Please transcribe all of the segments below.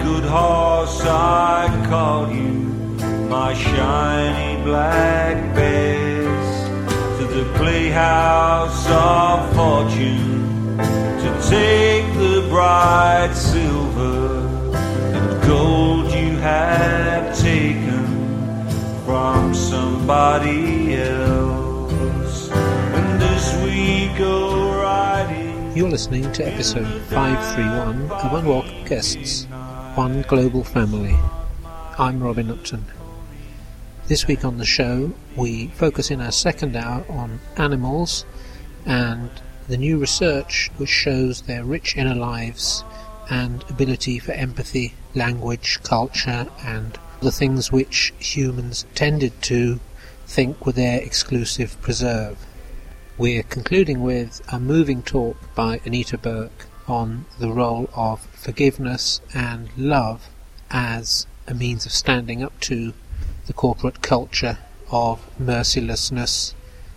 good horse, I call you my shiny black bess, to the playhouse of fortune, to take the bright silver and gold you have taken from somebody else. And as we go riding... You're listening to episode 531 of Unwelcome Guests, One Global Family. I'm Robin Upton. This week on the show, we focus in our second hour on animals and the new research which shows their rich inner lives and ability for empathy, language, culture, and the things which humans tended to think were their exclusive preserve. We're concluding with a moving talk by Anita Burke on the role of forgiveness and love as a means of standing up to the corporate culture of mercilessness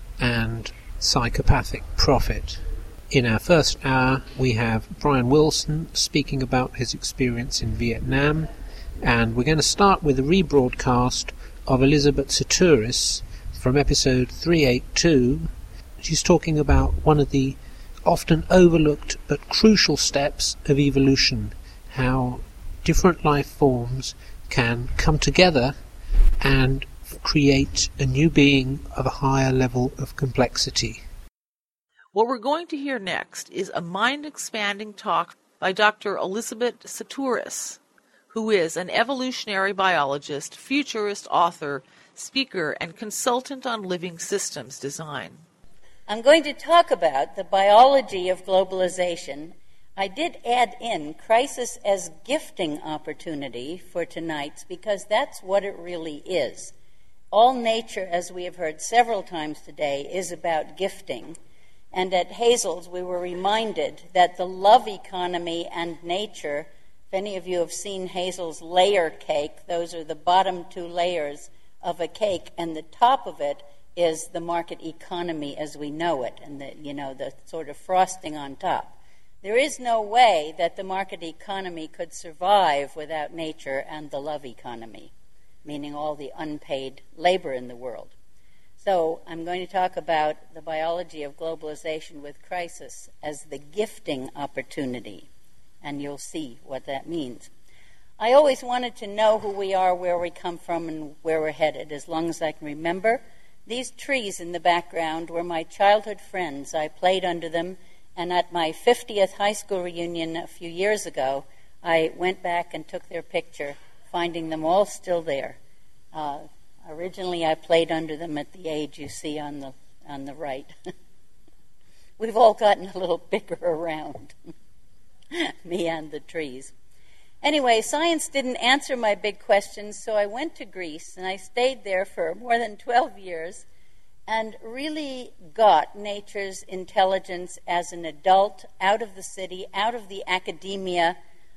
and psychopathic profit. In our first hour, we have Brian Wilson speaking about his experience in Vietnam, and we're going to start with a rebroadcast of Elizabeth Sahtouris from episode 382. She's talking about one of the often overlooked but crucial steps of evolution, how different life forms can come together and create a new being of a higher level of complexity. What we're going to hear next is a mind-expanding talk by Dr. Elizabeth Sahtouris, who is an evolutionary biologist, futurist author, speaker, and consultant on living systems design. I'm going to talk about the biology of globalization. I did add in crisis as gifting opportunity for tonight's because that's what it really is. All nature, as we have heard several times today, is about gifting. And at Hazel's, we were reminded that the love economy and nature, if any of you have seen Hazel's layer cake, those are the bottom two layers of a cake, and the top of it is the market economy as we know it, and the sort of frosting on top. There is no way that the market economy could survive without nature and the love economy, meaning all the unpaid labor in the world. So I'm going to talk about the biology of globalization with crisis as the gifting opportunity, and you'll see what that means. I always wanted to know who we are, where we come from, and where we're headed, as long as I can remember. These trees in the background were my childhood friends. I played under them, and at my 50th high school reunion a few years ago, I went back and took their picture, finding them all still there. Originally, I played under them at the age you see on the right. We've all gotten a little bigger around, me and the trees. Anyway, science didn't answer my big questions, so I went to Greece, and I stayed there for more than 12 years and really got nature's intelligence as an adult, out of the city, out of the academia,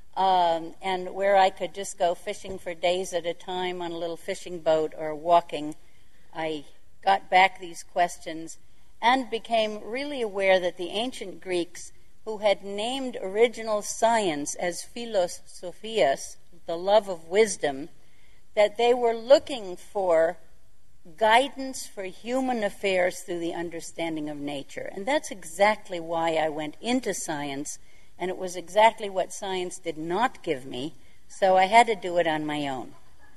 and where I could just go fishing for days at a time on a little fishing boat or walking. I got back these questions and became really aware that the ancient Greeks, who had named original science as philos sophias, the love of wisdom, that they were looking for guidance for human affairs through the understanding of nature. And that's exactly why I went into science, and it was exactly what science did not give me, so I had to do it on my own.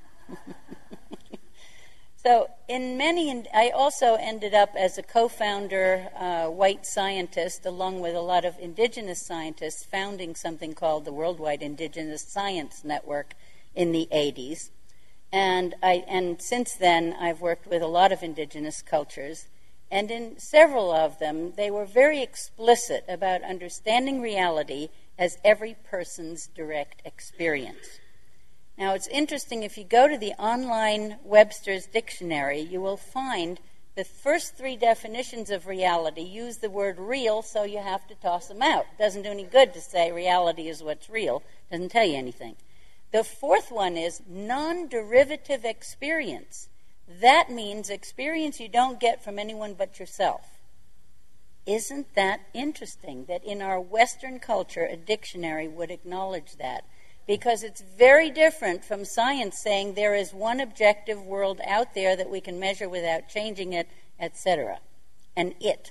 So I also ended up as a co-founder, white scientist, along with a lot of indigenous scientists, founding something called the Worldwide Indigenous Science Network in the 80s. And since then, I've worked with a lot of indigenous cultures, and in several of them, they were very explicit about understanding reality as every person's direct experience. Now, it's interesting, if you go to the online Webster's Dictionary, you will find the first three definitions of reality use the word real, so you have to toss them out. It doesn't do any good to say reality is what's real. It doesn't tell you anything. The fourth one is non-derivative experience. That means experience you don't get from anyone but yourself. Isn't that interesting that in our Western culture, a dictionary would acknowledge that? because it's very different from science saying there is one objective world out there that we can measure without changing it, etc. And it.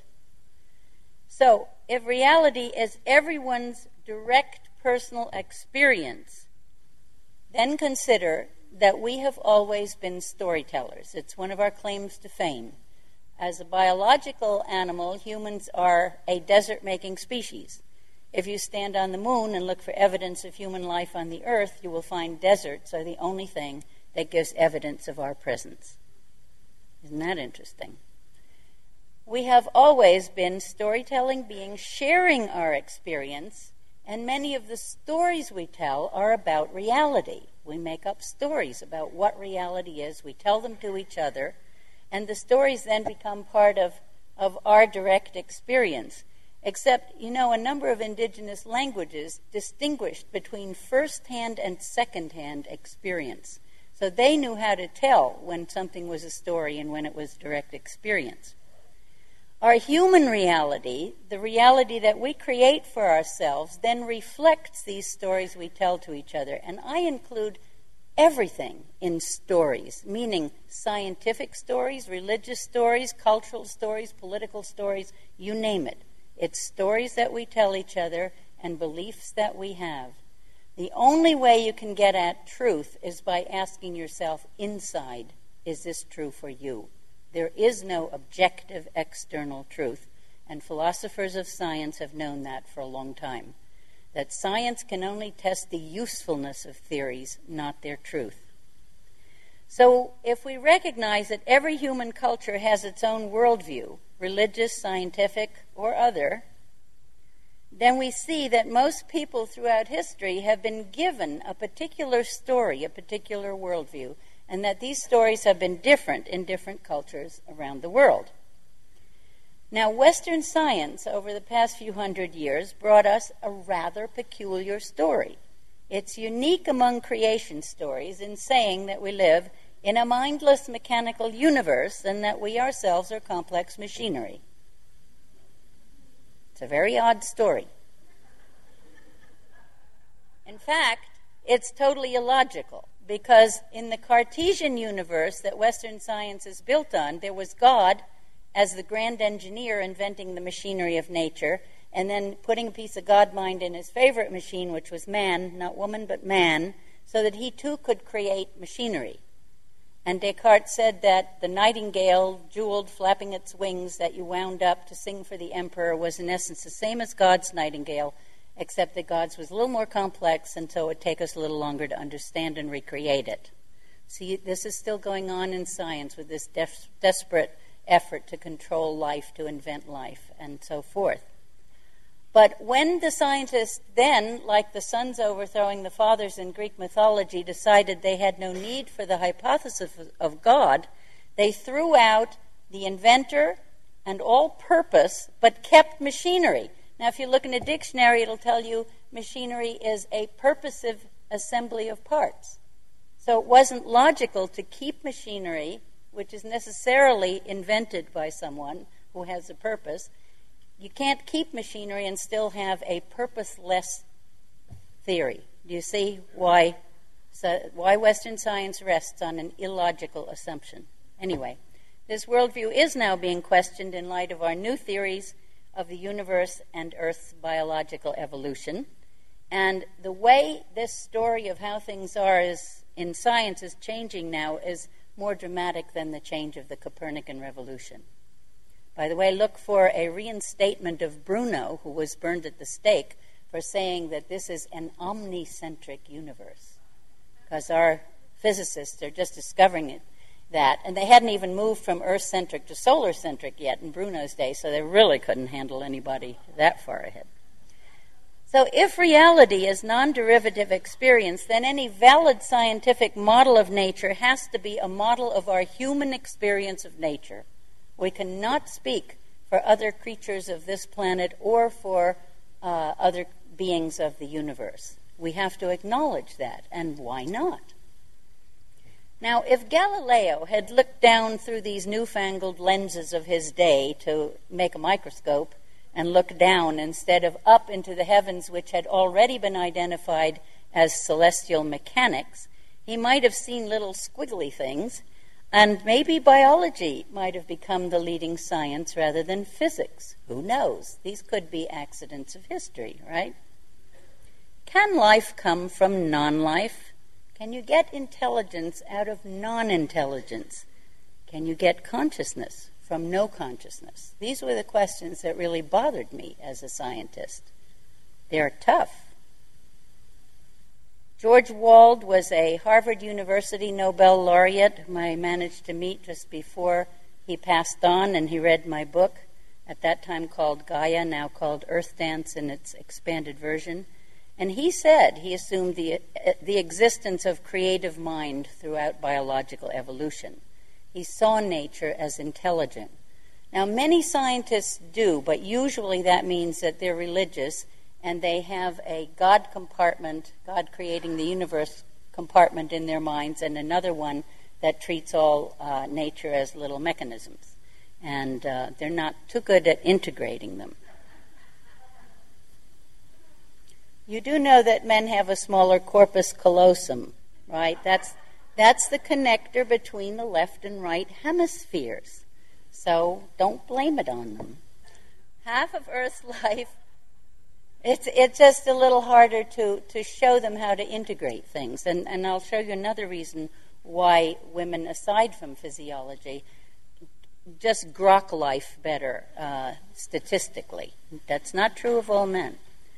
So, if reality is everyone's direct personal experience, then consider that we have always been storytellers. It's one of our claims to fame. As a biological animal, humans are a desert-making species. If you stand on the moon and look for evidence of human life on the earth, you will find deserts are the only thing that gives evidence of our presence. Isn't that interesting? We have always been storytelling beings sharing our experience, and many of the stories we tell are about reality. We make up stories about what reality is. We tell them to each other, and the stories then become part of our direct experience. Except, a number of indigenous languages distinguished between first-hand and second-hand experience. So they knew how to tell when something was a story and when it was direct experience. Our human reality, the reality that we create for ourselves, then reflects these stories we tell to each other. And I include everything in stories, meaning scientific stories, religious stories, cultural stories, political stories, you name it. It's stories that we tell each other and beliefs that we have. The only way you can get at truth is by asking yourself inside, is this true for you? There is no objective external truth, and philosophers of science have known that for a long time. That science can only test the usefulness of theories, not their truth. So if we recognize that every human culture has its own worldview, religious, scientific, or other, then we see that most people throughout history have been given a particular story, a particular worldview, and that these stories have been different in different cultures around the world. Now, Western science over the past few hundred years brought us a rather peculiar story. It's unique among creation stories in saying that we live in a mindless mechanical universe and that we ourselves are complex machinery. It's a very odd story. In fact, it's totally illogical, because in the Cartesian universe that Western science is built on, there was God as the grand engineer inventing the machinery of nature, and then putting a piece of God mind in his favorite machine, which was man, not woman, but man, so that he too could create machinery. And Descartes said that the nightingale, jeweled, flapping its wings, that you wound up to sing for the emperor was in essence the same as God's nightingale, except that God's was a little more complex, and so it would take us a little longer to understand and recreate it. See, this is still going on in science with this desperate effort to control life, to invent life, and so forth. But when the scientists then, like the sons overthrowing the fathers in Greek mythology, decided they had no need for the hypothesis of God, they threw out the inventor and all purpose, but kept machinery. Now, if you look in a dictionary, it'll tell you machinery is a purposive assembly of parts. So it wasn't logical to keep machinery, which is necessarily invented by someone who has a purpose. You can't keep machinery and still have a purposeless theory. Do you see why Western science rests on an illogical assumption? Anyway, this worldview is now being questioned in light of our new theories of the universe and Earth's biological evolution. And the way this story of how things are in science is changing now is more dramatic than the change of the Copernican revolution. By the way, look for a reinstatement of Bruno, who was burned at the stake, for saying that this is an omnicentric universe. Because our physicists are just discovering that, and they hadn't even moved from Earth-centric to solar-centric yet in Bruno's day, so they really couldn't handle anybody that far ahead. So if reality is non-derivative experience, then any valid scientific model of nature has to be a model of our human experience of nature. We cannot speak for other creatures of this planet or for other beings of the universe. We have to acknowledge that, and why not? Now, if Galileo had looked down through these newfangled lenses of his day to make a microscope and look down instead of up into the heavens, which had already been identified as celestial mechanics, he might have seen little squiggly things, and maybe biology might have become the leading science rather than physics. Who knows? These could be accidents of history, right? Can life come from non-life? Can you get intelligence out of non-intelligence? Can you get consciousness from no consciousness? These were the questions that really bothered me as a scientist. They're tough. George Wald was a Harvard University Nobel laureate whom I managed to meet just before he passed on, and he read my book, at that time called Gaia, now called Earth Dance in its expanded version. And he said he assumed the existence of creative mind throughout biological evolution. He saw nature as intelligent. Now, many scientists do, but usually that means that they're religious and they have a God compartment, God creating the universe compartment in their minds, and another one that treats all nature as little mechanisms. And they're not too good at integrating them. You do know that men have a smaller corpus callosum, right? That's the connector between the left and right hemispheres. So don't blame it on them. Half of Earth's life, it's just a little harder to show them how to integrate things. And I'll show you another reason why women, aside from physiology, just grok life better statistically. That's not true of all men.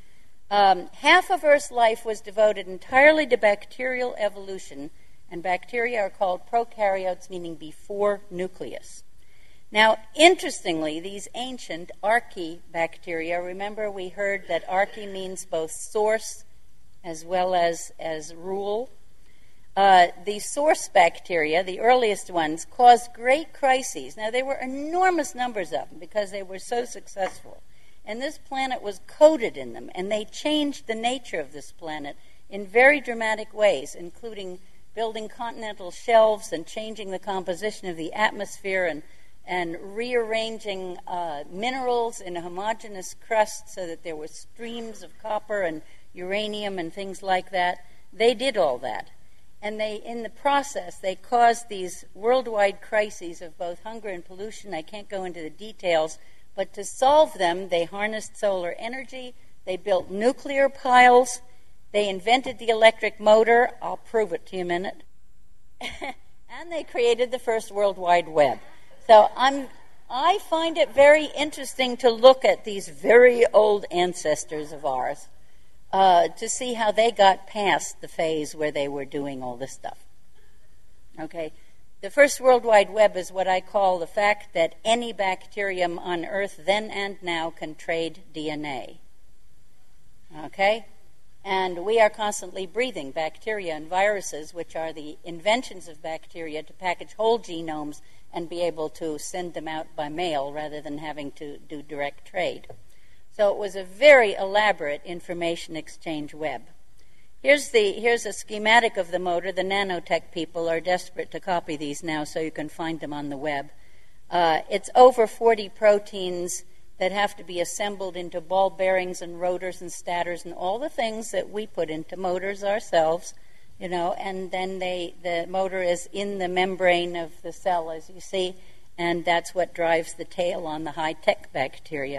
Half of Earth's life was devoted entirely to bacterial evolution, and bacteria are called prokaryotes, meaning before nucleus. Now, interestingly, these ancient archaebacteria, remember we heard that archae means both source as well as rule. The source bacteria, the earliest ones, caused great crises. Now, there were enormous numbers of them because they were so successful. And this planet was coated in them, and they changed the nature of this planet in very dramatic ways, including building continental shelves and changing the composition of the atmosphere and rearranging minerals in a homogeneous crust so that there were streams of copper and uranium and things like that. They did all that. And in the process, they caused these worldwide crises of both hunger and pollution. I can't go into the details, but to solve them, they harnessed solar energy, they built nuclear piles, they invented the electric motor, I'll prove it to you in a minute, and they created the first World Wide Web. So I find it very interesting to look at these very old ancestors of ours to see how they got past the phase where they were doing all this stuff. Okay? The first World Wide Web is what I call the fact that any bacterium on Earth then and now can trade DNA. Okay? And we are constantly breathing bacteria and viruses, which are the inventions of bacteria to package whole genomes and be able to send them out by mail rather than having to do direct trade. So it was a very elaborate information exchange web. Here's a schematic of the motor. The nanotech people are desperate to copy these now so you can find them on the web. It's over 40 proteins that have to be assembled into ball bearings and rotors and stators and all the things that we put into motors ourselves, and then the motor is in the membrane of the cell, as you see, and that's what drives the tail on the high-tech bacteria.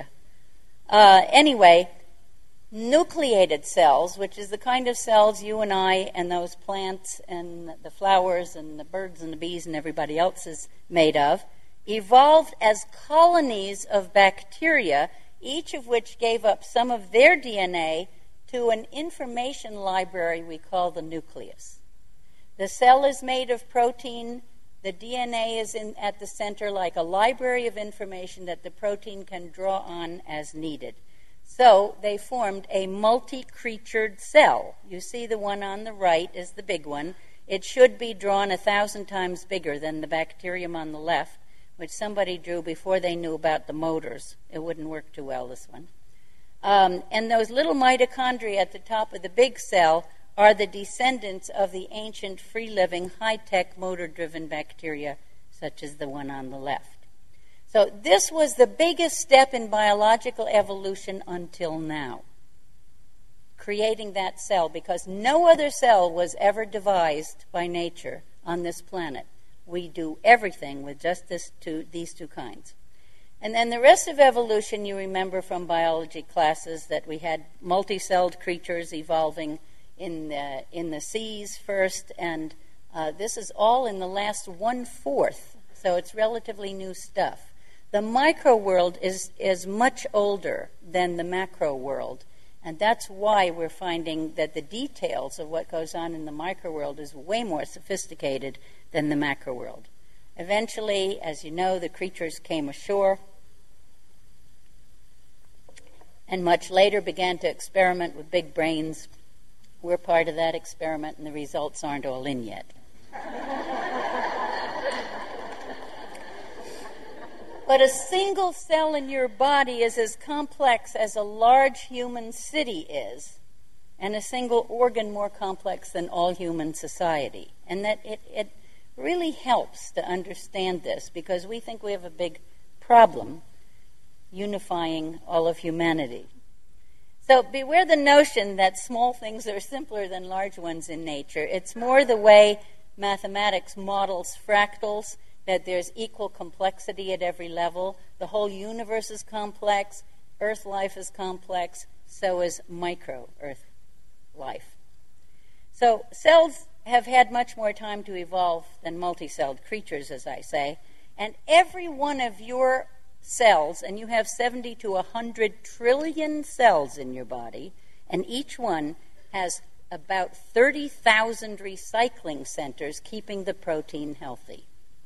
Anyway, nucleated cells, which is the kind of cells you and I and those plants and the flowers and the birds and the bees and everybody else is made of, evolved as colonies of bacteria, each of which gave up some of their DNA to an information library we call the nucleus. The cell is made of protein. The DNA is at the center like a library of information that the protein can draw on as needed. So they formed a multi-creatured cell. You see the one on the right is the big one. It should be drawn 1,000 times bigger than the bacterium on the left, which somebody drew before they knew about the motors. It wouldn't work too well, this one. And those little mitochondria at the top of the big cell are the descendants of the ancient free-living, high-tech, motor-driven bacteria, such as the one on the left. So this was the biggest step in biological evolution until now, creating that cell, because no other cell was ever devised by nature on this planet. We do everything with just these two kinds. And then the rest of evolution, you remember from biology classes that we had multicelled creatures evolving in the seas first, and this is all in the last 1/4, so it's relatively new stuff. The micro world is much older than the macro world, and that's why we're finding that the details of what goes on in the micro world is way more sophisticated than the macro world. Eventually, as you know, the creatures came ashore and much later began to experiment with big brains. We're part of that experiment, and the results aren't all in yet. But a single cell in your body is as complex as a large human city is, and a single organ more complex than all human society. And that it really helps to understand this, because we think we have a big problem unifying all of humanity. So beware the notion that small things are simpler than large ones in nature. It's more the way mathematics models fractals, that there's equal complexity at every level. The whole universe is complex. Earth life is complex. So is micro-Earth life. So cells have had much more time to evolve than multicelled creatures, as I say. And every one of your cells, and you have 70 to 100 trillion cells in your body, and each one has about 30,000 recycling centers keeping the protein healthy.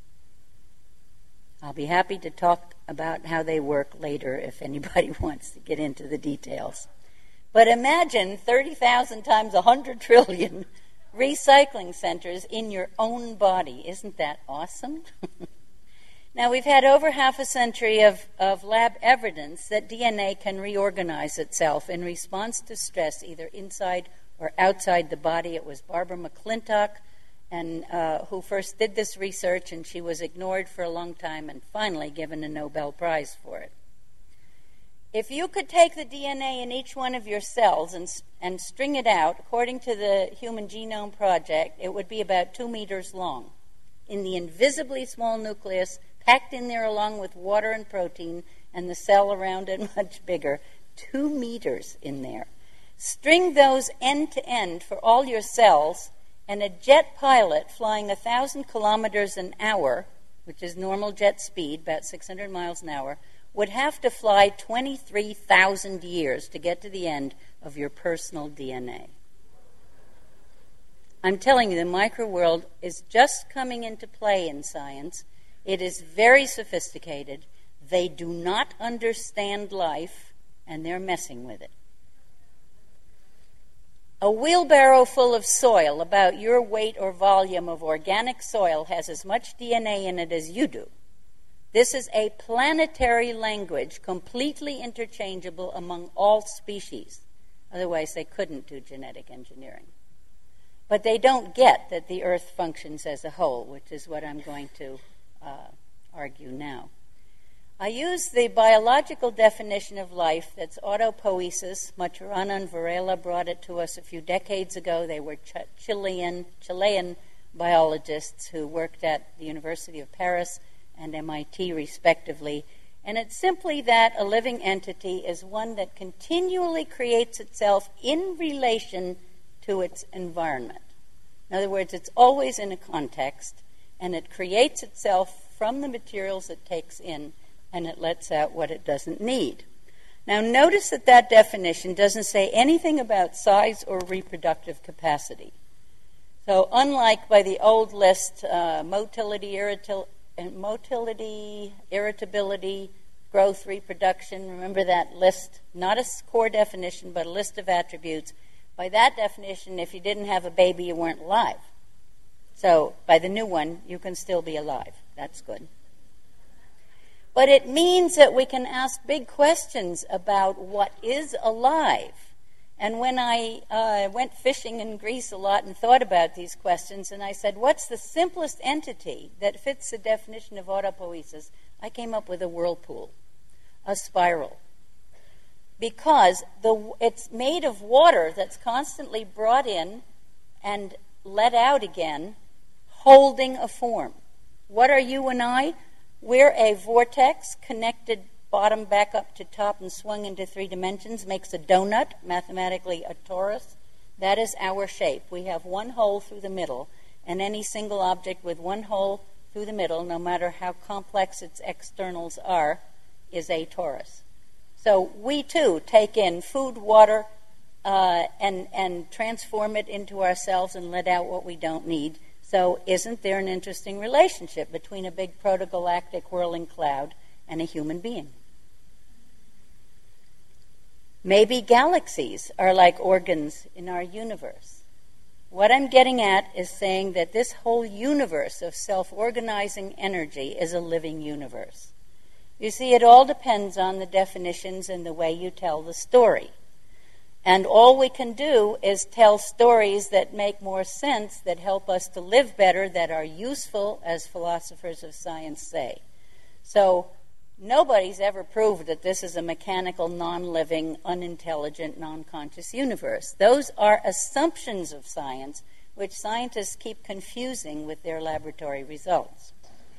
I'll be happy to talk about how they work later if anybody wants to get into the details. But imagine 30,000 times 100 trillion recycling centers in your own body. Isn't that awesome? Now, we've had over half a century of lab evidence that DNA can reorganize itself in response to stress, either inside or outside the body. It was Barbara McClintock and who first did this research, and she was ignored for a long time and finally given a Nobel Prize for it. If you could take the DNA in each one of your cells and string it out, according to the Human Genome Project, it would be about 2 meters long. In the invisibly small nucleus, packed in there along with water and protein, and the cell around it much bigger, 2 meters in there. String those end to end for all your cells, and a jet pilot flying 1,000 kilometers an hour, which is normal jet speed, about 600 miles an hour, would have to fly 23,000 years to get to the end of your personal DNA. I'm telling you, the microworld is just coming into play in science. It is very sophisticated. They do not understand life, and they're messing with it. A wheelbarrow full of soil, about your weight or volume of organic soil, has as much DNA in it as you do. This is a planetary language, completely interchangeable among all species. Otherwise, they couldn't do genetic engineering. But they don't get that the Earth functions as a whole, which is what I'm going to argue now. I use the biological definition of life that's autopoiesis. Maturana and Varela brought it to us a few decades ago. They were Chilean biologists who worked at the University of Paris and MIT, respectively. And it's simply that a living entity is one that continually creates itself in relation to its environment. In other words, it's always in a context, and it creates itself from the materials it takes in, and it lets out what it doesn't need. Now, notice that that definition doesn't say anything about size or reproductive capacity. So unlike by the old list, motility, irritability, growth, reproduction, remember that list, not a core definition, but a list of attributes. By that definition, if you didn't have a baby, you weren't alive. So by the new one, you can still be alive. That's good. But it means that we can ask big questions about what is alive. And when I went fishing in Greece a lot and thought about these questions, and I said, what's the simplest entity that fits the definition of autopoiesis? I came up with a whirlpool, a spiral. Because it's made of water that's constantly brought in and let out again, holding a form. What are you and I? We're a vortex connected bottom back up to top and swung into 3 dimensions, makes a donut, mathematically a torus. That is our shape. We have one hole through the middle, and any single object with one hole through the middle, no matter how complex its externals are, is a torus. So we too take in food, water, and transform it into ourselves and let out what we don't need. So isn't there an interesting relationship between a big protogalactic whirling cloud and a human being? Maybe galaxies are like organs in our universe. What I'm getting at is saying that this whole universe of self-organizing energy is a living universe. You see, it all depends on the definitions and the way you tell the story. And all we can do is tell stories that make more sense, that help us to live better, that are useful, as philosophers of science say. So nobody's ever proved that this is a mechanical, non-living, unintelligent, non-conscious universe. Those are assumptions of science, which scientists keep confusing with their laboratory results.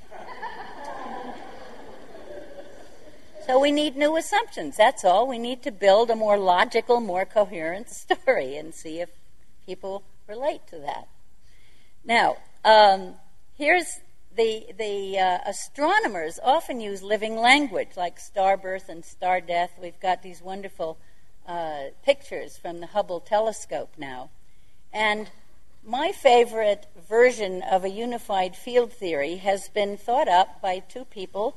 So we need new assumptions, that's all. We need to build a more logical, more coherent story and see if people relate to that. Now, here's the astronomers often use living language, like star birth and star death. We've got these wonderful pictures from the Hubble telescope now. And my favorite version of a unified field theory has been thought up by 2 people,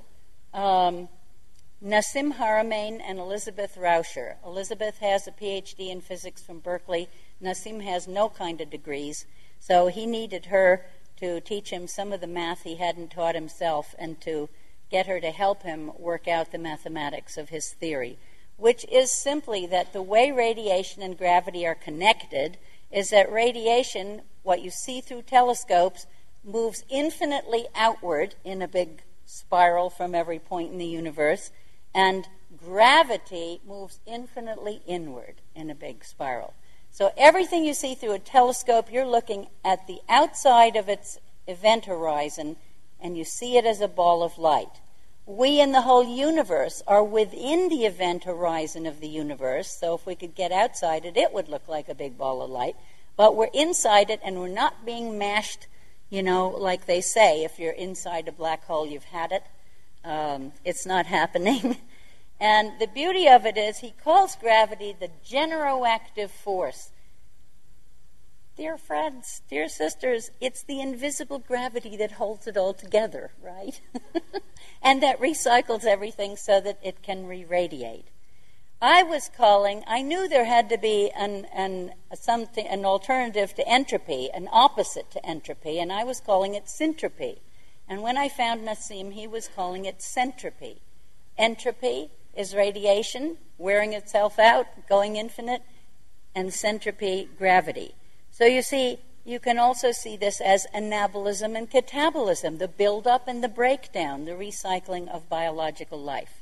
Nassim Haramein and Elizabeth Rauscher. Elizabeth has a PhD in physics from Berkeley. Nassim has no kind of degrees, so he needed her to teach him some of the math he hadn't taught himself and to get her to help him work out the mathematics of his theory, which is simply that the way radiation and gravity are connected is that radiation, what you see through telescopes, moves infinitely outward in a big spiral from every point in the universe, and gravity moves infinitely inward in a big spiral. So everything you see through a telescope, you're looking at the outside of its event horizon, and you see it as a ball of light. We in the whole universe are within the event horizon of the universe, so if we could get outside it, it would look like a big ball of light. But we're inside it, and we're not being mashed, like they say, if you're inside a black hole, you've had it. It's not happening. And the beauty of it is he calls gravity the generoactive force. Dear friends, dear sisters, it's the invisible gravity that holds it all together, right? And that recycles everything so that it can re-radiate. I knew there had to be an alternative to entropy, an opposite to entropy, and I was calling it syntropy. And when I found Nassim, he was calling it centropy. Entropy is radiation wearing itself out, going infinite, and centropy, gravity. So you see, you can also see this as anabolism and catabolism, the buildup and the breakdown, the recycling of biological life.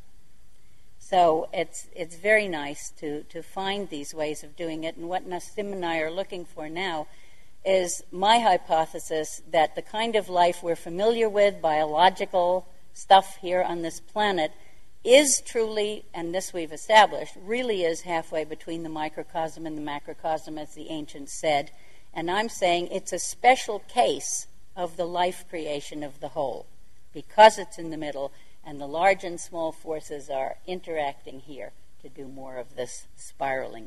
So it's very nice to find these ways of doing it, and what Nassim and I are looking for now is my hypothesis that the kind of life we're familiar with, biological stuff here on this planet, is truly, and this we've established, really is halfway between the microcosm and the macrocosm, as the ancients said. And I'm saying it's a special case of the life creation of the whole, because it's in the middle, and the large and small forces are interacting here to do more of this spiraling.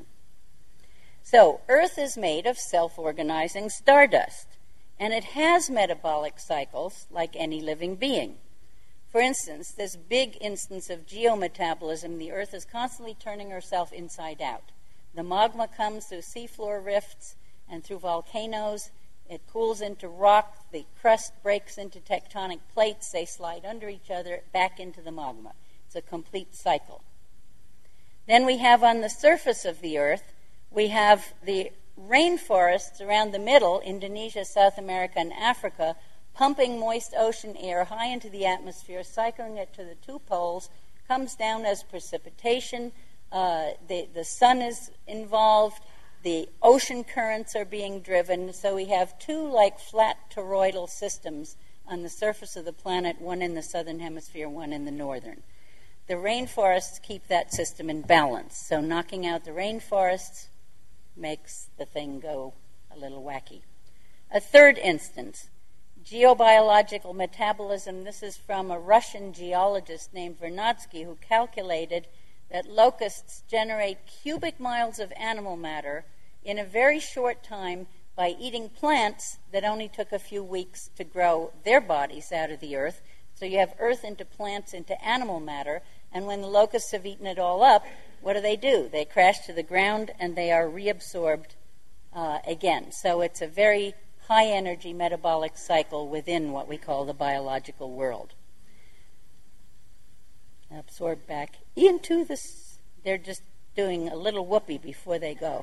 So, Earth is made of self-organizing stardust, and it has metabolic cycles like any living being. For instance, this big instance of geometabolism, the Earth is constantly turning herself inside out. The magma comes through seafloor rifts and through volcanoes. It cools into rock. The crust breaks into tectonic plates. They slide under each other back into the magma. It's a complete cycle. Then we have on the surface of the Earth, we have the rainforests around the middle, Indonesia, South America, and Africa, pumping moist ocean air high into the atmosphere, cycling it to the two poles, comes down as precipitation. The sun is involved. The ocean currents are being driven. So we have two like flat toroidal systems on the surface of the planet, one in the southern hemisphere, one in the northern. The rainforests keep that system in balance. So knocking out the rainforests makes the thing go a little wacky. A third instance, geobiological metabolism. This is from a Russian geologist named Vernadsky, who calculated that locusts generate cubic miles of animal matter in a very short time by eating plants that only took a few weeks to grow their bodies out of the earth. So you have earth into plants into animal matter, and when the locusts have eaten it all up, what do? They crash to the ground and they are reabsorbed again. So it's a very high-energy metabolic cycle within what we call the biological world. Absorb back into this. They're just doing a little whoopee before they go.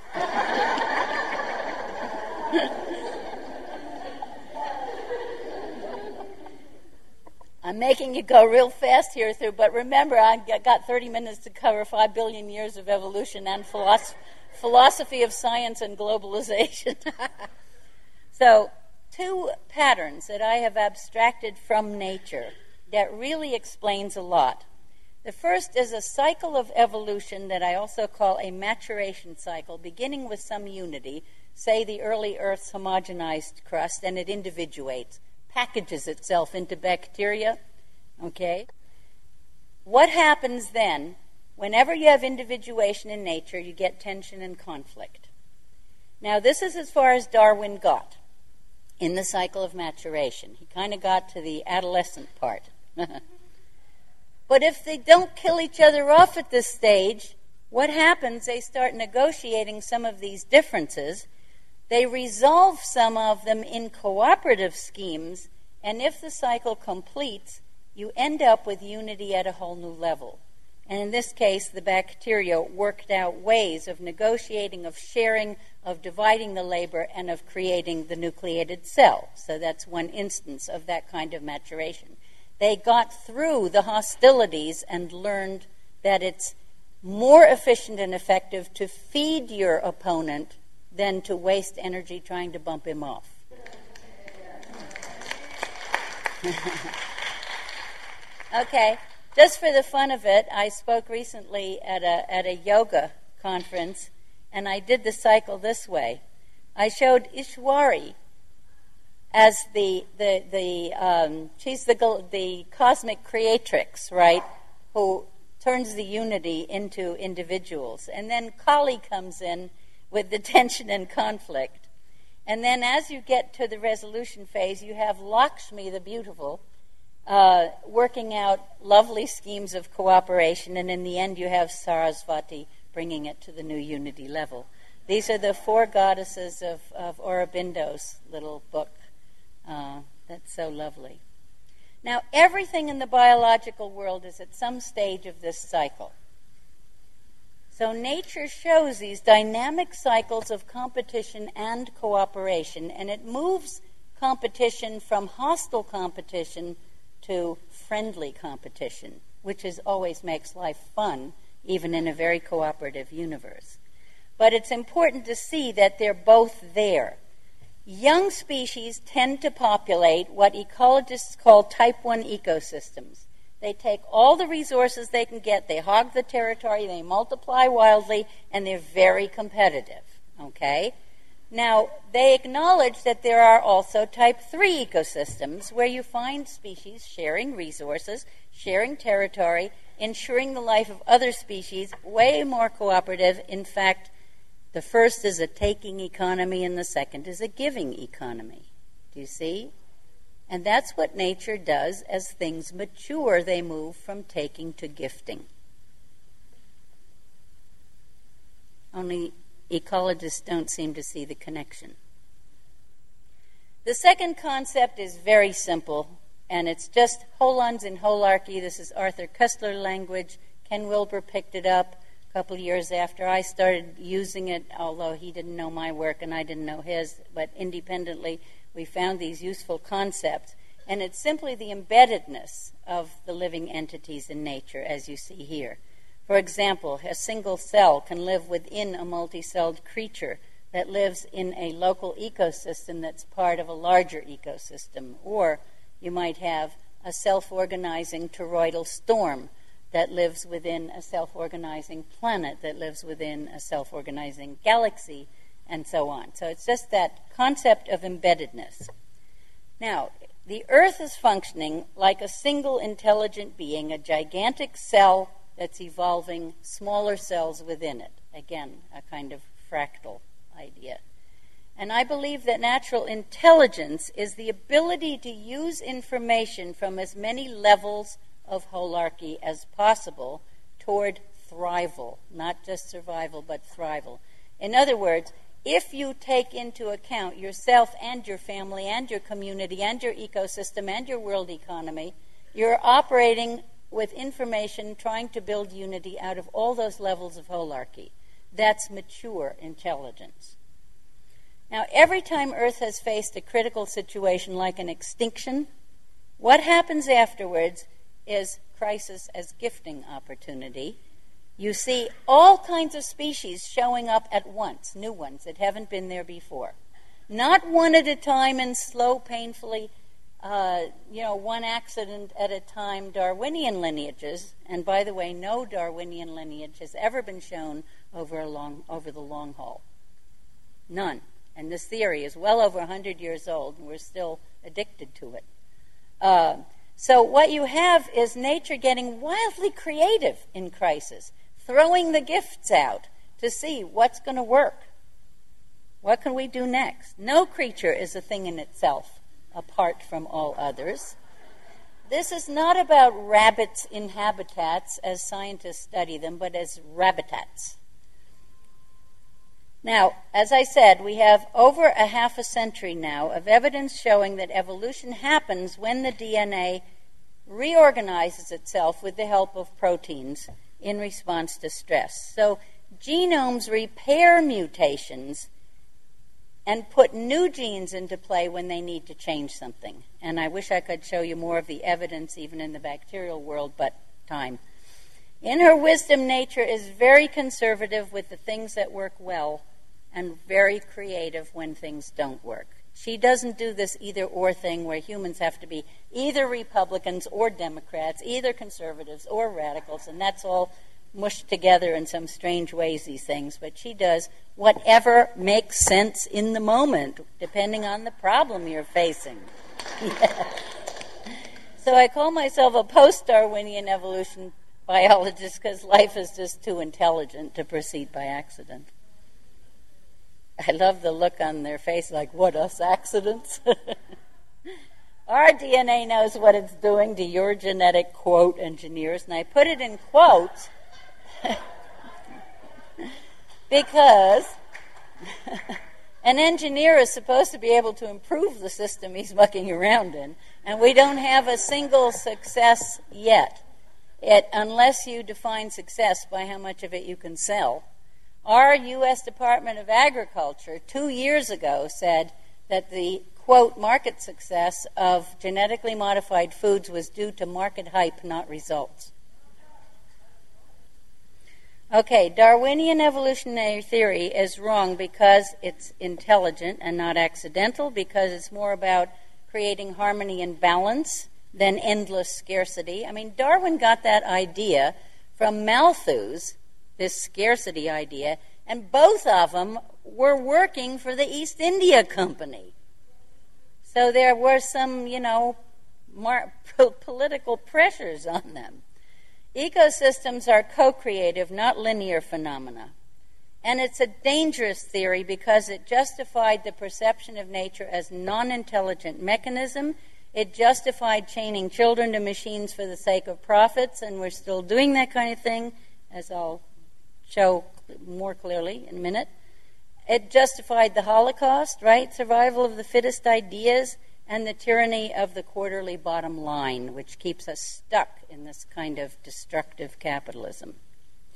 I'm making you go real fast here, but remember, I got 30 minutes to cover 5 billion years of evolution and philosophy of science and globalization. So, two patterns that I have abstracted from nature that really explains a lot. The first is a cycle of evolution that I also call a maturation cycle, beginning with some unity, say the early Earth's homogenized crust, and it individuates, packages itself into bacteria. Okay? What happens then? Whenever you have individuation in nature, you get tension and conflict. Now, this is as far as Darwin got in the cycle of maturation. He kind of got to the adolescent part. But if they don't kill each other off at this stage, what happens? They start negotiating some of these differences. They resolve some of them in cooperative schemes, and if the cycle completes, you end up with unity at a whole new level. And in this case, the bacteria worked out ways of negotiating, of sharing, of dividing the labor, and of creating the nucleated cell. So that's one instance of that kind of maturation. They got through the hostilities and learned that it's more efficient and effective to feed your opponent than to waste energy trying to bump him off. Okay, just for the fun of it, I spoke recently at a yoga conference, and I did the cycle this way. I showed Ishwari as she's the cosmic creatrix, right, who turns the unity into individuals. And then Kali comes in with the tension and conflict. And then as you get to the resolution phase, you have Lakshmi, the beautiful, working out lovely schemes of cooperation, and in the end you have Sarasvati bringing it to the new unity level. These are the four goddesses of Aurobindo's little book. That's so lovely. Now, everything in the biological world is at some stage of this cycle. So nature shows these dynamic cycles of competition and cooperation, and it moves competition from hostile competition to friendly competition, which always makes life fun, even in a very cooperative universe. But it's important to see that they're both there. Young species tend to populate what ecologists call type 1 ecosystems. They take all the resources they can get, they hog the territory, they multiply wildly, and they're very competitive. Okay? Now, they acknowledge that there are also type 3 ecosystems where you find species sharing resources, sharing territory, ensuring the life of other species, way more cooperative. In fact, the first is a taking economy and the second is a giving economy. Do you see? And that's what nature does. As things mature, they move from taking to gifting. Only ecologists don't seem to see the connection. The second concept is very simple, and it's just holons in holarchy. This is Arthur Koestler language. Ken Wilber picked it up. a couple of years after I started using it, although he didn't know my work and I didn't know his, but independently we found these useful concepts. And it's simply the embeddedness of the living entities in nature, as you see here. For example, a single cell can live within a multi-celled creature that lives in a local ecosystem that's part of a larger ecosystem. Or you might have a self-organizing toroidal storm that lives within a self-organizing planet, that lives within a self-organizing galaxy, and so on. So it's just that concept of embeddedness. Now, the Earth is functioning like a single intelligent being, a gigantic cell that's evolving smaller cells within it. Again, a kind of fractal idea. And I believe that natural intelligence is the ability to use information from as many levels of holarchy as possible toward thrival, not just survival, but thrival. In other words, if you take into account yourself and your family and your community and your ecosystem and your world economy, you're operating with information trying to build unity out of all those levels of holarchy. That's mature intelligence. Now, every time Earth has faced a critical situation like an extinction, what happens afterwards is crisis as gifting opportunity. You see all kinds of species showing up at once, new ones that haven't been there before. Not one at a time in slow, painfully, one accident at a time Darwinian lineages. And by the way, no Darwinian lineage has ever been shown over the long haul. None. And this theory is well over 100 years old, and we're still addicted to it. So what you have is nature getting wildly creative in crisis, throwing the gifts out to see what's going to work. What can we do next? No creature is a thing in itself, apart from all others. This is not about rabbits in habitats as scientists study them, but as rabbitats. Now, as I said, we have over a half a century now of evidence showing that evolution happens when the DNA reorganizes itself with the help of proteins in response to stress. So genomes repair mutations and put new genes into play when they need to change something. And I wish I could show you more of the evidence even in the bacterial world, but time. In her wisdom, nature is very conservative with the things that work well and very creative when things don't work. She doesn't do this either-or thing where humans have to be either Republicans or Democrats, either conservatives or radicals, and that's all mushed together in some strange ways, these things. But she does whatever makes sense in the moment, depending on the problem you're facing. So I call myself a post-Darwinian evolution biologist because life is just too intelligent to proceed by accident. I love the look on their face like, what, us accidents? Our DNA knows what it's doing to your genetic, quote, engineers. And I put it in quotes because an engineer is supposed to be able to improve the system he's mucking around in. And we don't have a single success yet. Unless you define success by how much of it you can sell. Our U.S. Department of Agriculture 2 years ago said that the, quote, market success of genetically modified foods was due to market hype, not results. Okay, Darwinian evolutionary theory is wrong because it's intelligent and not accidental, because it's more about creating harmony and balance than endless scarcity. I mean, Darwin got that idea from Malthus, this scarcity idea, and both of them were working for the East India Company. So there were some, political pressures on them. Ecosystems are co-creative, not linear phenomena. And it's a dangerous theory because it justified the perception of nature as non-intelligent mechanism. It justified chaining children to machines for the sake of profits, and we're still doing that kind of thing, as I'll show more clearly in a minute. It justified the Holocaust, right? Survival of the fittest ideas, and the tyranny of the quarterly bottom line, which keeps us stuck in this kind of destructive capitalism.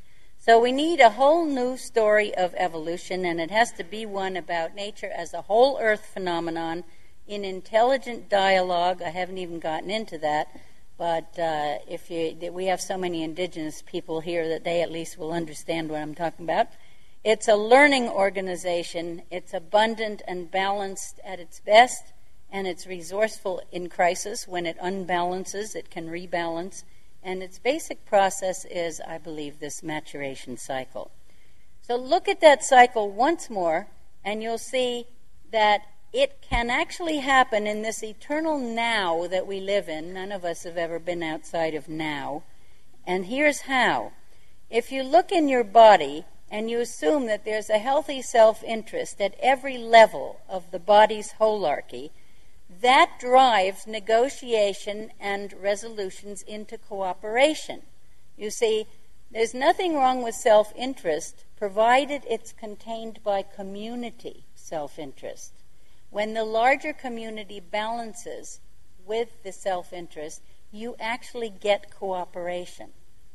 So we need a whole new story of evolution, and it has to be one about nature as a whole earth phenomenon in intelligent dialogue. I haven't even gotten into that, but we have so many indigenous people here that they at least will understand what I'm talking about. It's a learning organization. It's abundant and balanced at its best, and it's resourceful in crisis. When it unbalances, it can rebalance. And its basic process is, I believe, this maturation cycle. So look at that cycle once more, and you'll see that it can actually happen in this eternal now that we live in. None of us have ever been outside of now. And here's how. If you look in your body and you assume that there's a healthy self-interest at every level of the body's holarchy, that drives negotiation and resolutions into cooperation. You see, there's nothing wrong with self-interest, provided it's contained by community self-interest. When the larger community balances with the self-interest, you actually get cooperation.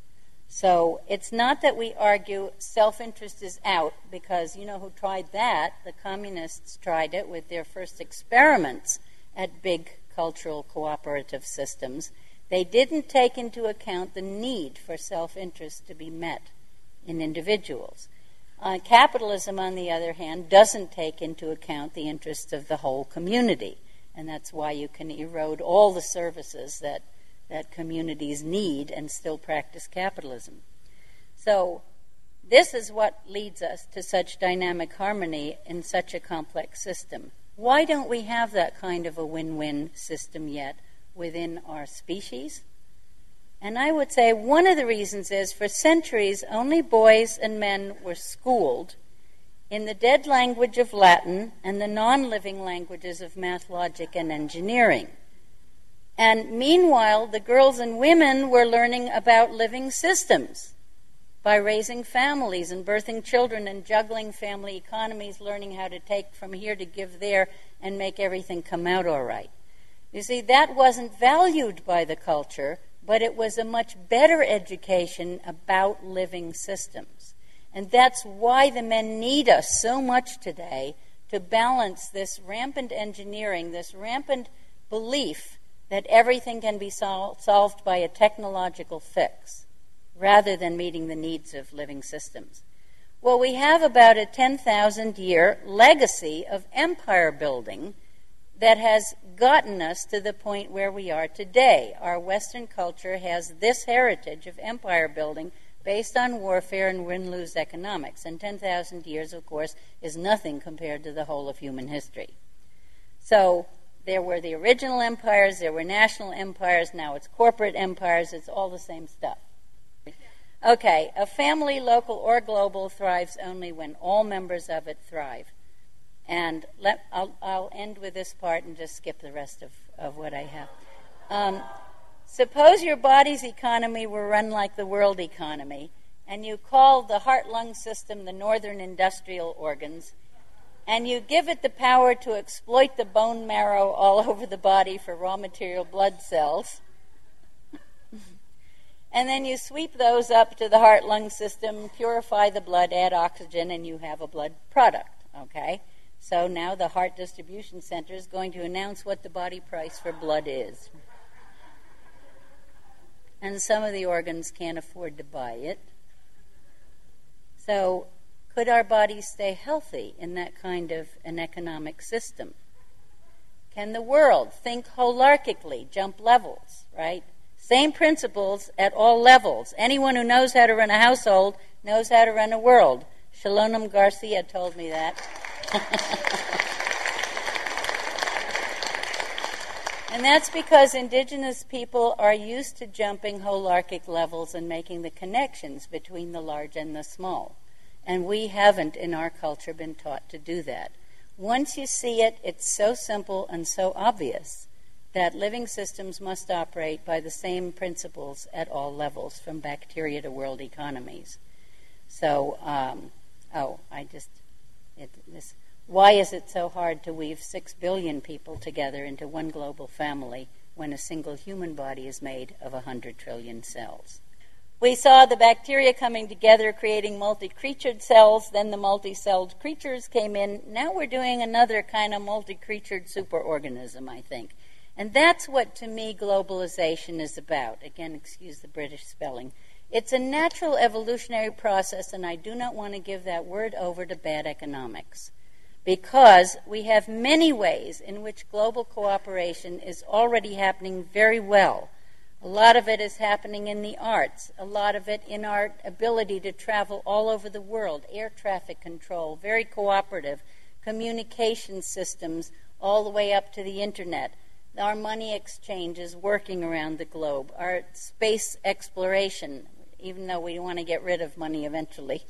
So it's not that we argue self-interest is out, because you know who tried that? The communists tried it with their first experiments at big cultural cooperative systems. They didn't take into account the need for self-interest to be met in individuals. Capitalism, on the other hand, doesn't take into account the interests of the whole community, and that's why you can erode all the services that communities need and still practice capitalism. So this is what leads us to such dynamic harmony in such a complex system. Why don't we have that kind of a win-win system yet within our species? And I would say one of the reasons is, for centuries, only boys and men were schooled in the dead language of Latin and the non-living languages of math, logic, and engineering. And meanwhile, the girls and women were learning about living systems by raising families and birthing children and juggling family economies, learning how to take from here to give there and make everything come out all right. You see, that wasn't valued by the culture, but it was a much better education about living systems. And that's why the men need us so much today, to balance this rampant engineering, this rampant belief that everything can be solved by a technological fix, rather than meeting the needs of living systems. Well, we have about a 10,000-year legacy of empire building that has gotten us to the point where we are today. Our Western culture has this heritage of empire building based on warfare and win-lose economics. And 10,000 years, of course, is nothing compared to the whole of human history. So there were the original empires, there were national empires, now it's corporate empires, it's all the same stuff. Okay, a family, local or global, thrives only when all members of it thrive. And I'll end with this part and just skip the rest of what I have. Suppose your body's economy were run like the world economy, and you call the heart-lung system the northern industrial organs, and you give it the power to exploit the bone marrow all over the body for raw material blood cells. And then you sweep those up to the heart-lung system, purify the blood, add oxygen, and you have a blood product, okay? So now the Heart Distribution Center is going to announce what the body price for blood is. And some of the organs can't afford to buy it. So could our bodies stay healthy in that kind of an economic system? Can the world think holarchically, jump levels, right? Same principles at all levels. Anyone who knows how to run a household knows how to run a world. Shalonam Garcia told me that. And that's because indigenous people are used to jumping holarchic levels and making the connections between the large and the small. And we haven't in our culture been taught to do that. Once you see it, it's so simple and so obvious that living systems must operate by the same principles at all levels, from bacteria to world economies. So, why is it so hard to weave 6 billion people together into one global family when a single human body is made of 100 trillion cells? We saw the bacteria coming together, creating multi-creatured cells. Then the multi-celled creatures came in. Now we're doing another kind of multi-creatured superorganism, I think. And that's what, to me, globalization is about. Again, excuse the British spelling. It's a natural evolutionary process, and I do not want to give that word over to bad economics, because we have many ways in which global cooperation is already happening very well. A lot of it is happening in the arts, a lot of it in our ability to travel all over the world, air traffic control, very cooperative, communication systems all the way up to the internet. Our money exchange is working around the globe. Our space exploration, even though we want to get rid of money eventually.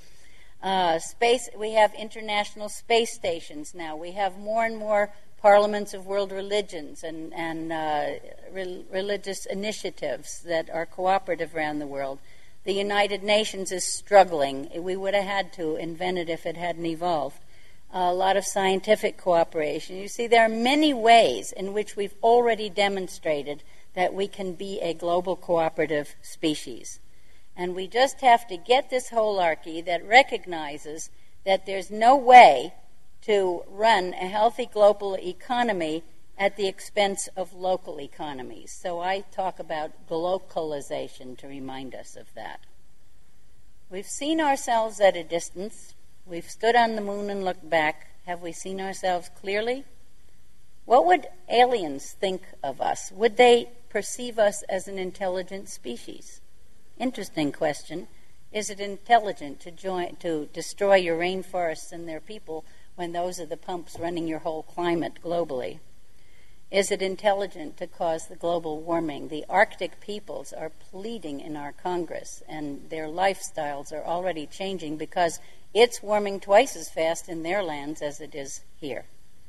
We have international space stations now. We have more and more parliaments of world religions and religious initiatives that are cooperative around the world. The United Nations is struggling. We would have had to invent it if it hadn't evolved. A lot of scientific cooperation. You see, there are many ways in which we've already demonstrated that we can be a global cooperative species. And we just have to get this holarchy that recognizes that there's no way to run a healthy global economy at the expense of local economies. So I talk about globalization to remind us of that. We've seen ourselves at a distance. We've stood on the moon and looked back. Have we seen ourselves clearly? What would aliens think of us? Would they perceive us as an intelligent species? Interesting question. Is it intelligent to destroy your rainforests and their people when those are the pumps running your whole climate globally? Is it intelligent to cause the global warming? The Arctic peoples are pleading in our Congress, and their lifestyles are already changing because it's warming twice as fast in their lands as it is here.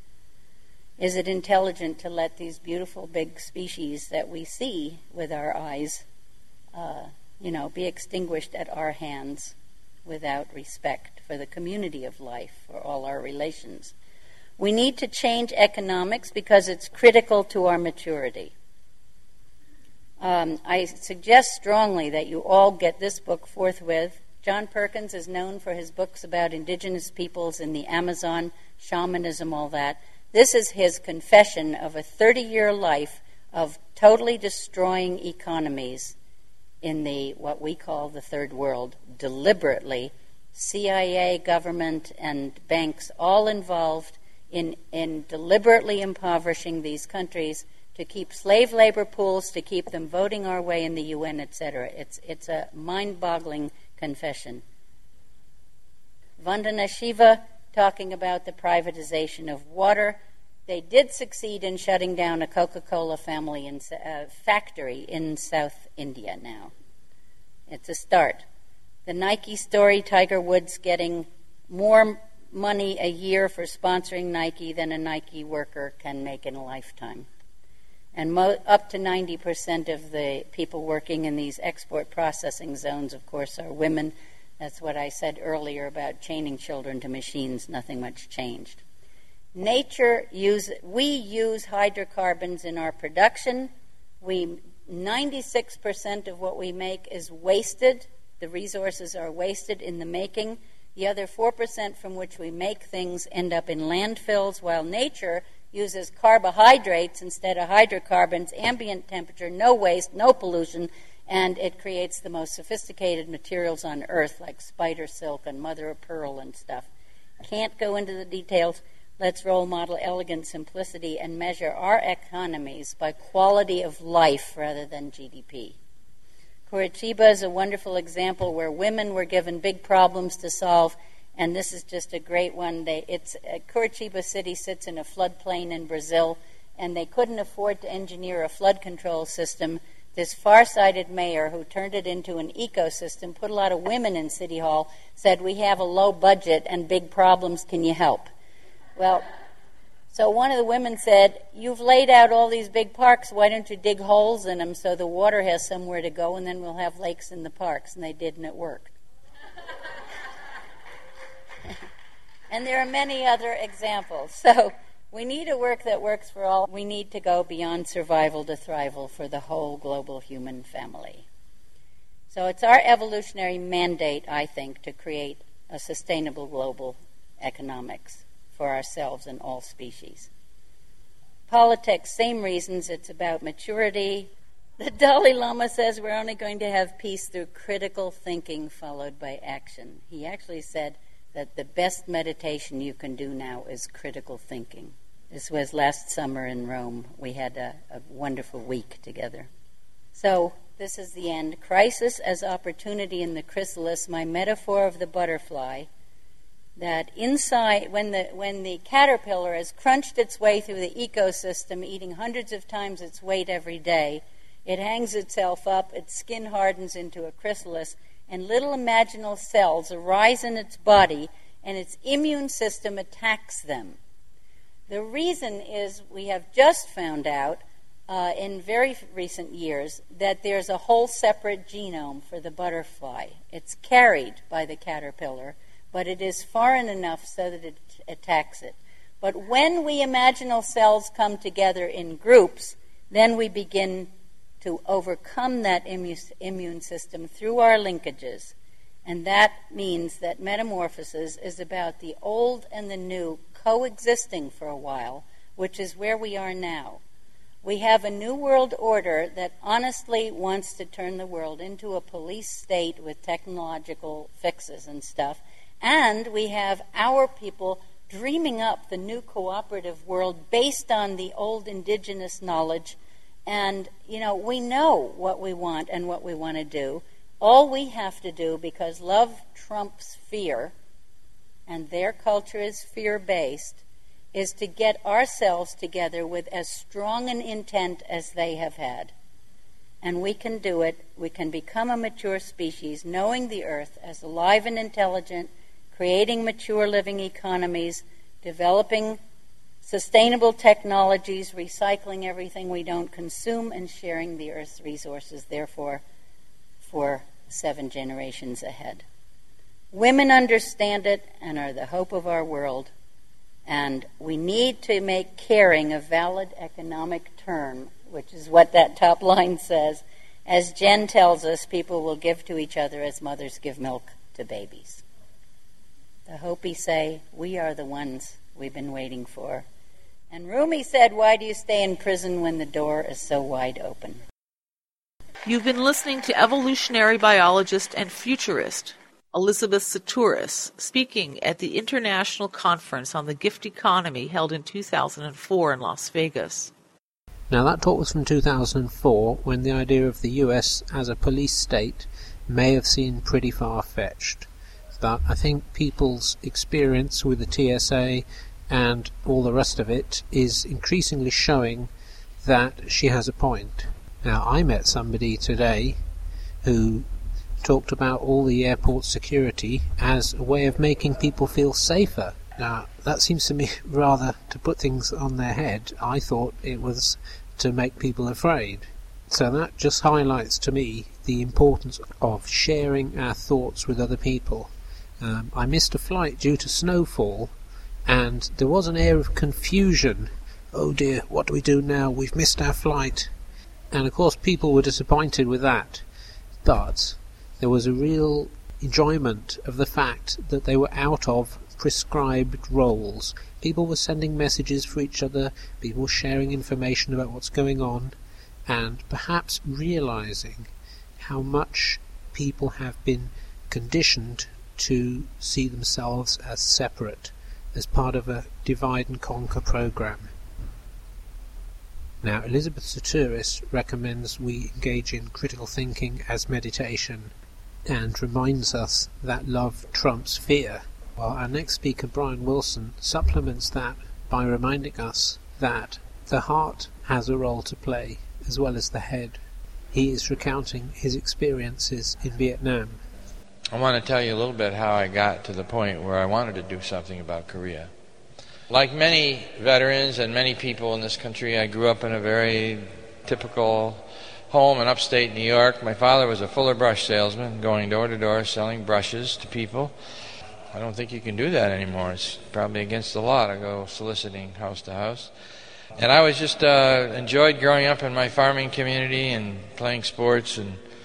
Is it intelligent to let these beautiful big species that we see with our eyes be extinguished at our hands without respect for the community of life, for all our relations? We need to change economics because it's critical to our maturity. I suggest strongly that you all get this book forthwith. John Perkins is known for his books about indigenous peoples in the Amazon, shamanism, all that. This is his confession of a 30-year life of totally destroying economies in what we call the third world, deliberately. CIA, government, and banks all involved in deliberately impoverishing these countries to keep slave labor pools, to keep them voting our way in the UN, etc. It's a mind-boggling confession. Vandana Shiva talking about the privatization of water. They did succeed in shutting down a Coca-Cola factory in South India now. It's a start. The Nike story, Tiger Woods getting more money a year for sponsoring Nike than a Nike worker can make in a lifetime. And up to 90% of the people working in these export processing zones, of course, are women. That's what I said earlier about chaining children to machines. Nothing much changed. We use hydrocarbons in our production. 96% of what we make is wasted. The resources are wasted in the making. The other 4% from which we make things end up in landfills, while nature uses carbohydrates instead of hydrocarbons, ambient temperature, no waste, no pollution, and it creates the most sophisticated materials on Earth, like spider silk and mother of pearl and stuff. Can't go into the details. Let's role model elegant simplicity and measure our economies by quality of life rather than GDP. Curitiba is a wonderful example where women were given big problems to solve, and this is just a great one. Curitiba City sits in a floodplain in Brazil, and they couldn't afford to engineer a flood control system. This far-sighted mayor, who turned it into an ecosystem, put a lot of women in City Hall, said, "We have a low budget and big problems, can you help?" Well, so one of the women said, "You've laid out all these big parks, why don't you dig holes in them so the water has somewhere to go, and then we'll have lakes in the parks?" And they did, and it worked. And there are many other examples. So we need a work that works for all. We need to go beyond survival to thrival for the whole global human family. So it's our evolutionary mandate, I think, to create a sustainable global economics for ourselves and all species. Politics, same reasons. It's about maturity. The Dalai Lama says we're only going to have peace through critical thinking followed by action. He actually said that the best meditation you can do now is critical thinking. This was last summer in Rome. We had a wonderful week together. So this is the end. Crisis as opportunity in the chrysalis, my metaphor of the butterfly, that inside, when the caterpillar has crunched its way through the ecosystem, eating hundreds of times its weight every day, it hangs itself up, its skin hardens into a chrysalis, and little imaginal cells arise in its body, and its immune system attacks them. The reason is we have just found out in very recent years that there's a whole separate genome for the butterfly. It's carried by the caterpillar, but it is foreign enough so that it attacks it. But when we imaginal cells come together in groups, then we begin to overcome that immune system through our linkages. And that means that metamorphosis is about the old and the new coexisting for a while, which is where we are now. We have a new world order that honestly wants to turn the world into a police state with technological fixes and stuff. And we have our people dreaming up the new cooperative world based on the old indigenous knowledge. And, we know what we want and what we want to do. All we have to do, because love trumps fear, and their culture is fear-based, is to get ourselves together with as strong an intent as they have had. And we can do it. We can become a mature species, knowing the earth as alive and intelligent, creating mature living economies, developing sustainable technologies, recycling everything we don't consume, and sharing the earth's resources, therefore, for 7 generations ahead. Women understand it and are the hope of our world. And we need to make caring a valid economic term, which is what that top line says. As Jen tells us, people will give to each other as mothers give milk to babies. The Hopi say, we are the ones we've been waiting for. And Rumi said, why do you stay in prison when the door is so wide open? You've been listening to evolutionary biologist and futurist Elizabeth Sahtouris speaking at the International Conference on the Gift Economy held in 2004 in Las Vegas. Now that talk was from 2004, when the idea of the US as a police state may have seemed pretty far-fetched. But I think people's experience with the TSA and all the rest of it is increasingly showing that she has a point. Now, I met somebody today who talked about all the airport security as a way of making people feel safer. Now, that seems to me rather to put things on their head. I thought it was to make people afraid. So that just highlights to me the importance of sharing our thoughts with other people. I missed a flight due to snowfall, and there was an air of confusion. Oh dear, what do we do now? We've missed our flight. And of course people were disappointed with that. But there was a real enjoyment of the fact that they were out of prescribed roles. People were sending messages for each other, people were sharing information about what's going on, and perhaps realizing how much people have been conditioned to see themselves as separate, as part of a divide and conquer program. Now, Elizabeth Sahtouris recommends we engage in critical thinking as meditation, and reminds us that love trumps fear, while our next speaker, Brian Wilson, supplements that by reminding us that the heart has a role to play as well as the head. He is recounting his experiences in Vietnam. I want to tell you a little bit how I got to the point where I wanted to do something about Korea. Like many veterans and many people in this country, I grew up in a very typical home in upstate New York. My father was a Fuller brush salesman, going door to door selling brushes to people. I don't think you can do that anymore. It's probably against the law to go soliciting house to house. And I was just enjoyed growing up in my farming community and playing sports and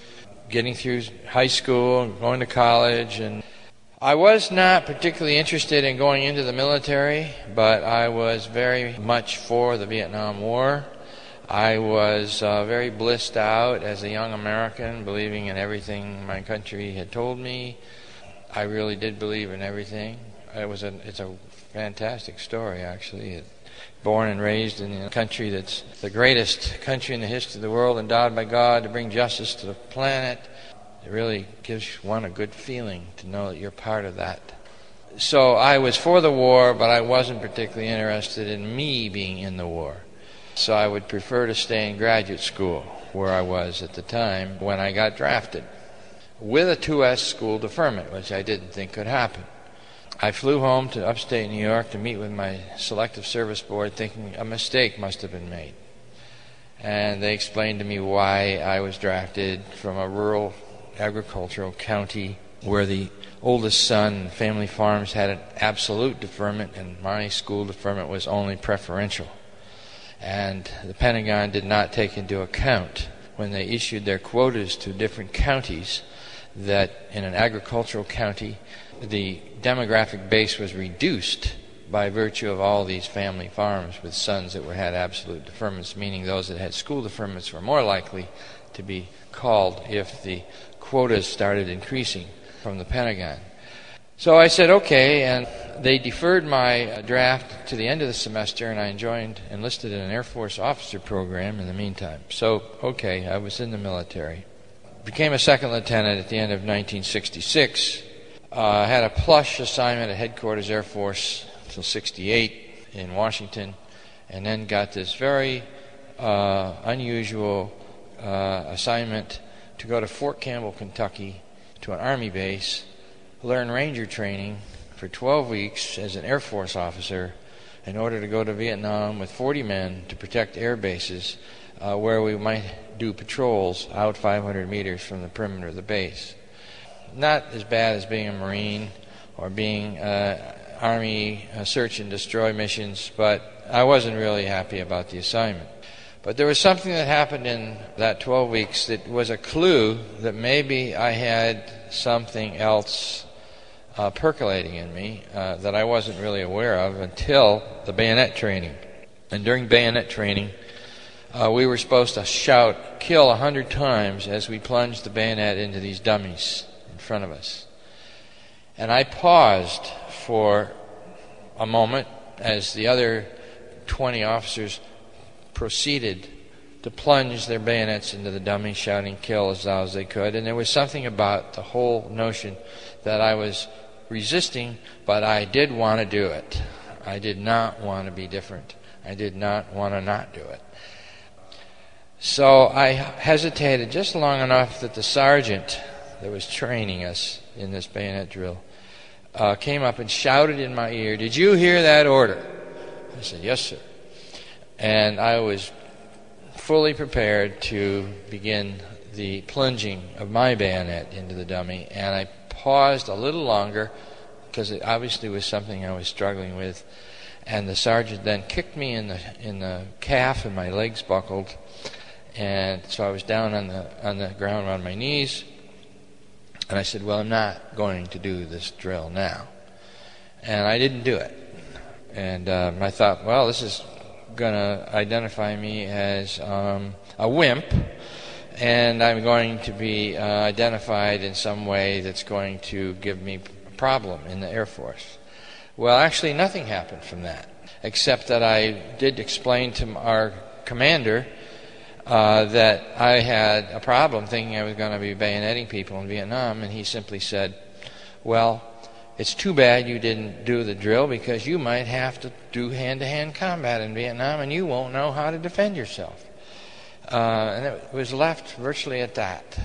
getting through high school and going to college. And I was not particularly interested in going into the military, but I was very much for the Vietnam War. I was very blissed out as a young American, believing in everything my country had told me. I really did believe in everything. It's a fantastic story, actually. Born and raised in a country that's the greatest country in the history of the world, endowed by God to bring justice to the planet. It really gives one a good feeling to know that you're part of that. So I was for the war, but I wasn't particularly interested in me being in the war. So I would prefer to stay in graduate school, where I was at the time when I got drafted, with a 2S school deferment, which I didn't think could happen. I flew home to upstate New York to meet with my Selective Service Board, thinking a mistake must have been made. And they explained to me why I was drafted from a rural agricultural county where the oldest son, family farms, had an absolute deferment, and my school deferment was only preferential. And the Pentagon did not take into account, when they issued their quotas to different counties, that in an agricultural county, the demographic base was reduced by virtue of all these family farms with sons that had absolute deferments, meaning those that had school deferments were more likely to be called if the quotas started increasing from the Pentagon. So I said, okay, and they deferred my draft to the end of the semester, and I enlisted in an Air Force officer program in the meantime. So, okay, I was in the military. Became a second lieutenant at the end of 1966. Had a plush assignment at Headquarters Air Force until 68 in Washington, and then got this very unusual assignment to go to Fort Campbell, Kentucky, to an Army base, learn Ranger training for 12 weeks as an Air Force officer in order to go to Vietnam with 40 men to protect air bases where we might do patrols out 500 meters from the perimeter of the base. Not as bad as being a Marine or being Army search and destroy missions, but I wasn't really happy about the assignment. But there was something that happened in that 12 weeks that was a clue that maybe I had something else percolating in me that I wasn't really aware of until the bayonet training. And during bayonet training, we were supposed to shout, "Kill," 100 times as we plunged the bayonet into these dummies in front of us. And I paused for a moment as the other 20 officers proceeded to plunge their bayonets into the dummy, shouting "Kill" as loud as they could. And there was something about the whole notion that I was resisting, but I did want to do it. I did not want to be different. I did not want to not do it. So I hesitated just long enough that the sergeant that was training us in this bayonet drill came up and shouted in my ear, "Did you hear that order?" I said, "Yes, sir." And I was fully prepared to begin the plunging of my bayonet into the dummy, and I paused a little longer because it obviously was something I was struggling with, and the sergeant then kicked me in the calf and my legs buckled, and so I was down on the ground on my knees, and I said, "Well, I'm not going to do this drill now," and I didn't do it. And I thought, well, this is going to identify me as a wimp, and I'm going to be identified in some way that's going to give me a problem in the Air Force. Well, actually, nothing happened from that, except that I did explain to our commander that I had a problem thinking I was going to be bayoneting people in Vietnam, and he simply said, "Well, it's too bad you didn't do the drill because you might have to do hand-to-hand combat in Vietnam and you won't know how to defend yourself." And it was left virtually at that.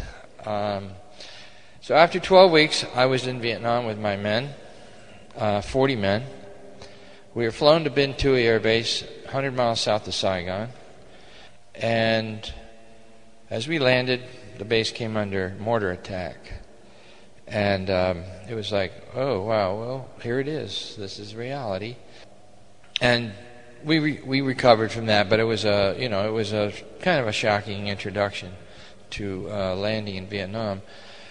So after 12 weeks, I was in Vietnam with my men, 40 men. We were flown to Binh Thuy Air Base, 100 miles south of Saigon. And as we landed, the base came under mortar attack. And it was like, oh, wow, well, here it is. This is reality. And we recovered from that, but it was a kind of a shocking introduction to landing in Vietnam.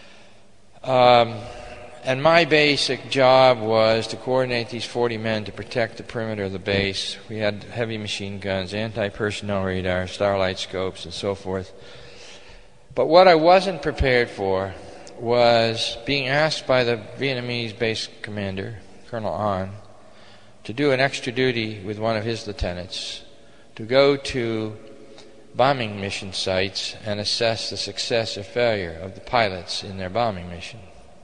And my basic job was to coordinate these 40 men to protect the perimeter of the base. We had heavy machine guns, anti-personnel radar, starlight scopes, and so forth. But what I wasn't prepared for was being asked by the Vietnamese base commander, Colonel An, to do an extra duty with one of his lieutenants to go to bombing mission sites and assess the success or failure of the pilots in their bombing mission.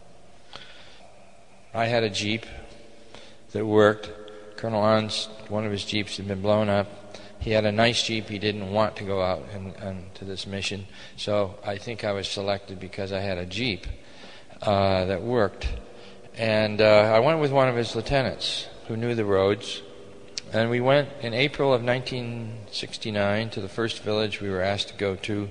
I had a Jeep that worked. Colonel An's, one of his Jeeps had been blown up. He had a nice Jeep. He didn't want to go out and to this mission. So I think I was selected because I had a Jeep that worked. And I went with one of his lieutenants who knew the roads. And we went in April of 1969 to the first village we were asked to go to.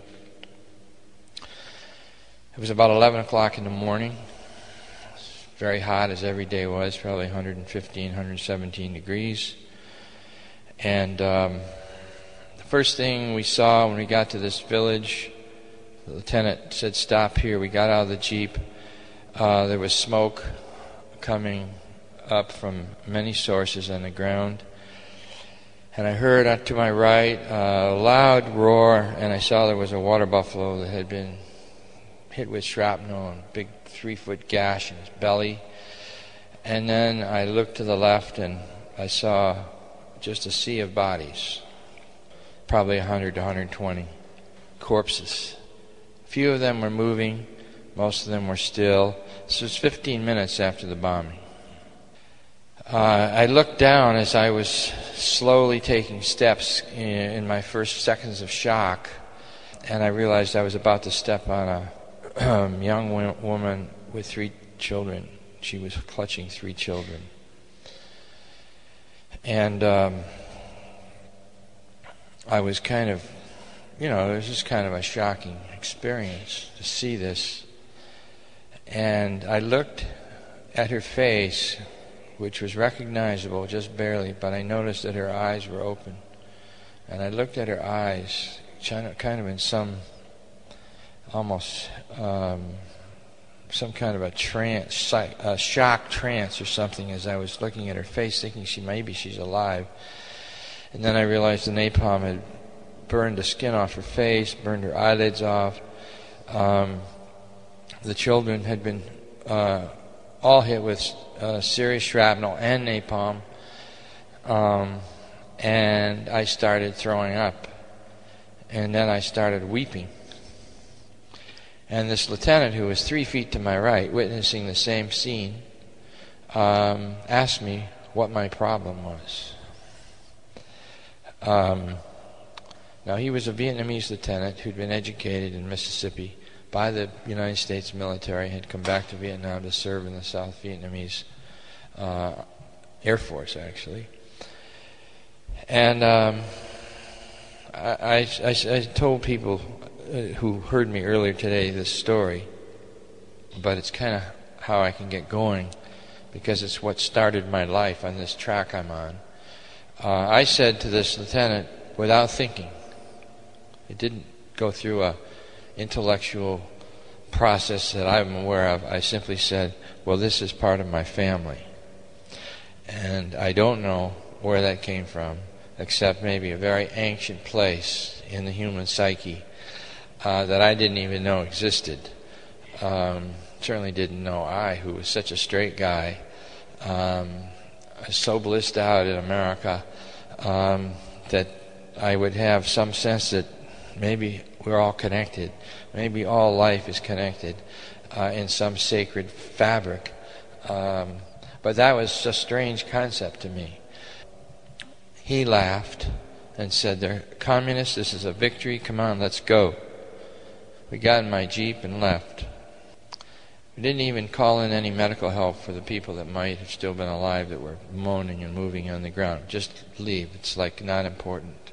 It was about 11 o'clock in the morning. Very hot, as every day was, probably 115, 117 degrees. And the first thing we saw when we got to this village, the lieutenant said, "Stop here." We got out of the Jeep. There was smoke coming up from many sources on the ground. And I heard to my right a loud roar, and I saw there was a water buffalo that had been hit with shrapnel and a big 3-foot gash in his belly. And then I looked to the left and I saw just a sea of bodies, probably 100 to 120 corpses. Few of them were moving, most of them were still. This was 15 minutes after the bombing. I looked down as I was slowly taking steps in my first seconds of shock, and I realized I was about to step on a young woman with 3 children. She was clutching 3 children. And I was kind of, it was just kind of a shocking experience to see this. And I looked at her face, which was recognizable just barely, but I noticed that her eyes were open. And I looked at her eyes, kind of in some almost some kind of a trance, a shock trance or something, as I was looking at her face, thinking maybe she's alive. And then I realized the napalm had burned the skin off her face, burned her eyelids off. The children had been all hit with serious shrapnel and napalm, and I started throwing up, and then I started weeping. And this lieutenant, who was 3 feet to my right, witnessing the same scene, asked me what my problem was. Now, he was a Vietnamese lieutenant who'd been educated in Mississippi by the United States military, had come back to Vietnam to serve in the South Vietnamese Air Force, actually. And I told people who heard me earlier today this story, but it's kind of how I can get going, because it's what started my life on this track I'm on. I said to this lieutenant, without thinking, it didn't go through a intellectual process that I'm aware of, I simply said, well, this is part of my family. And I don't know where that came from, except maybe a very ancient place in the human psyche that I didn't even know existed. Certainly didn't know I, who was such a straight guy, so blissed out in America, that I would have some sense that maybe we're all connected. Maybe all life is connected in some sacred fabric. But that was a strange concept to me. He laughed and said, "They're communists, this is a victory, come on, let's go." We got in my Jeep and left. We didn't even call in any medical help for the people that might have still been alive that were moaning and moving on the ground. Just leave, it's like not important.